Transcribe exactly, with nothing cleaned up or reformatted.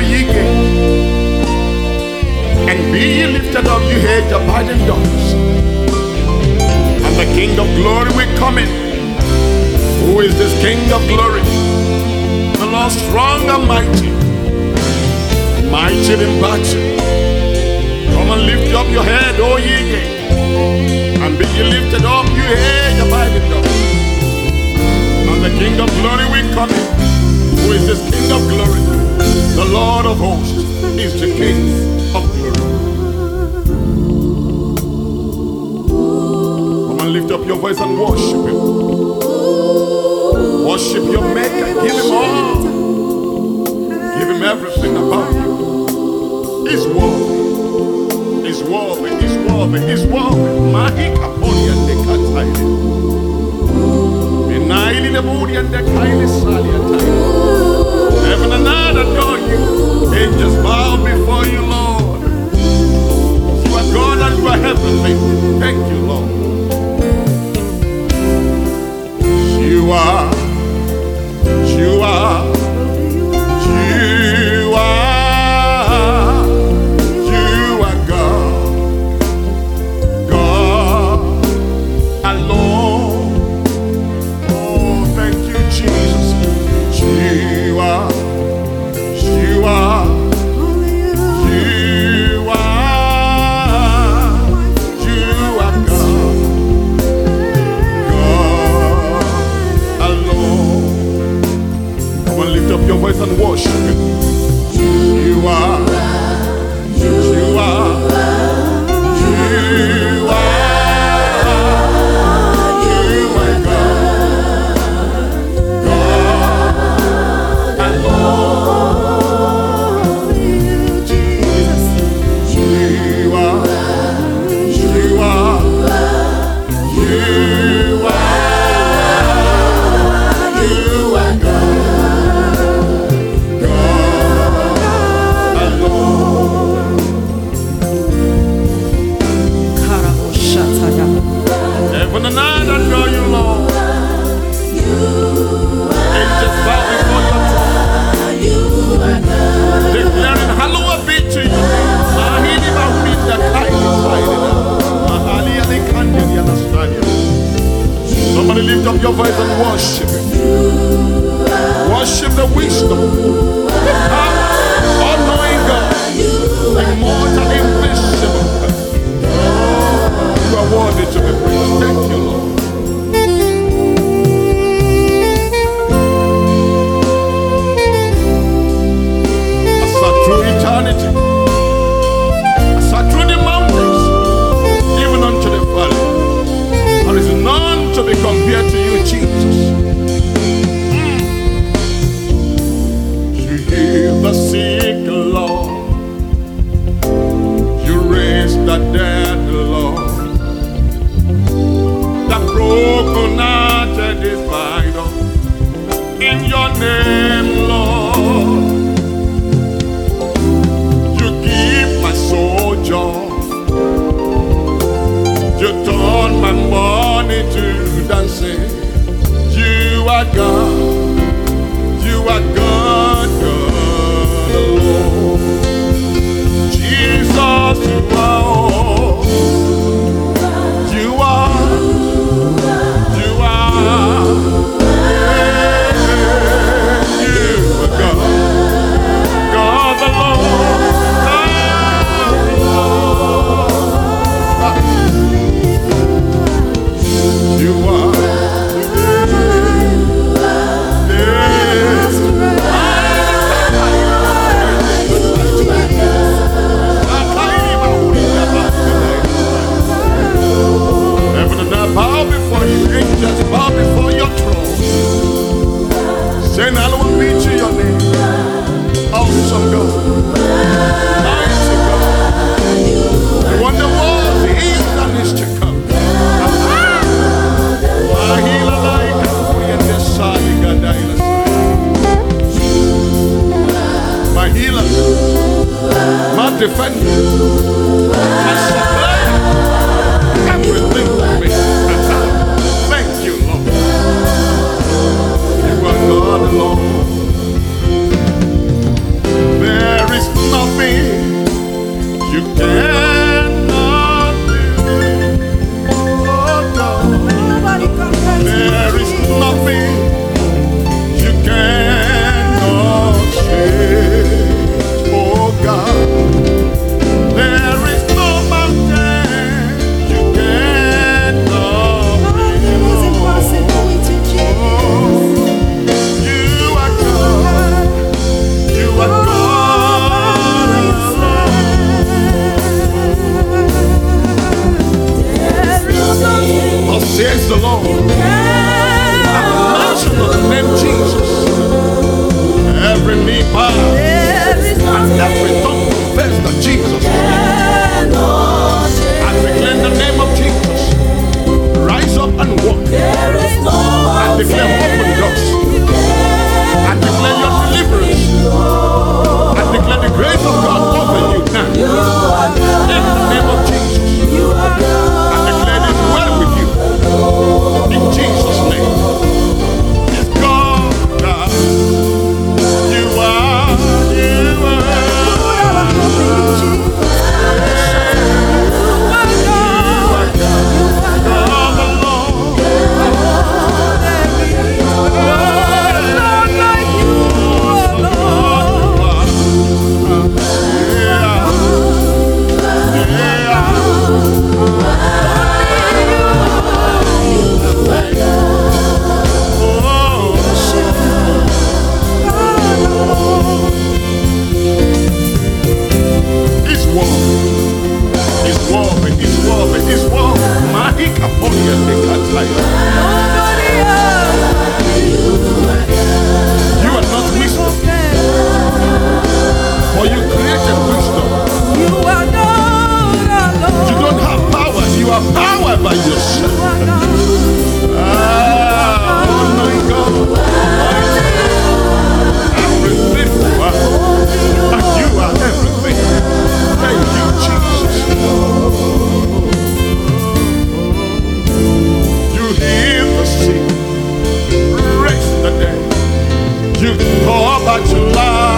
ye gates, and be ye lifted up, ye hedge abiding doors, and the King of glory will come in. Who is this King of glory? The Lord strong and mighty, mighty in battle. Come and lift up your head, O ye gates, and be ye lifted up, you hedge abiding doors, and the King of glory will come in. Who is this King of glory? The Lord of hosts is the King of glory. Come and lift up your voice and worship Him. Worship your Maker. Give Him all. Give Him everything about you. He's worthy. He's worthy. He's worthy. He's worthy. Mahi kaponi and the kataili. Minaili the budi and the kaili sali ataili. Heaven and earth adore you. Angels bow before you, Lord. You are God and you are heavenly. Thank you, Lord. You are, you are, you are, you are God, God alone. Oh, thank you, Jesus. You are, you are, you are, you are God, God alone. Come on, lift up your voice and worship Him. You are, you are, you are, you are God, God alone. You are, you are, you are, you are God, God alone. Heaven and earth adore you, Lord. Angels bow before your throne, declaring, hallowed be to you. Mahili bahumida kaili kaili. Mahali alikandi yanasanya. Somebody lift up your voice and worship Him. Worship the wisdom, the power, all-knowing God, immortal, invisible. Oh, you are worthy to be praised. Thank you, Lord. I sat through eternity. I sat through the mountains, even unto the valley. There is none to be compared to you, Jesus. You heal the sick, Lord. You raise the dead, Lord. The broken-hearted is vital in your name, Lord. You give my soul joy. You turn my money to dancing. You are God. You are God, God alone. Jesus, you are all. You are. You are. Yeah, you are God. God alone. You are. Heaven and earth bow before you, angels bow before your throne. Saying, hallowed be to your name. Awesome God. Mighty God. The one that was, he is, and is to come. My healer, my defender, my supplier, everything for me. Thank you, Lord. You are God alone. There You call back to life.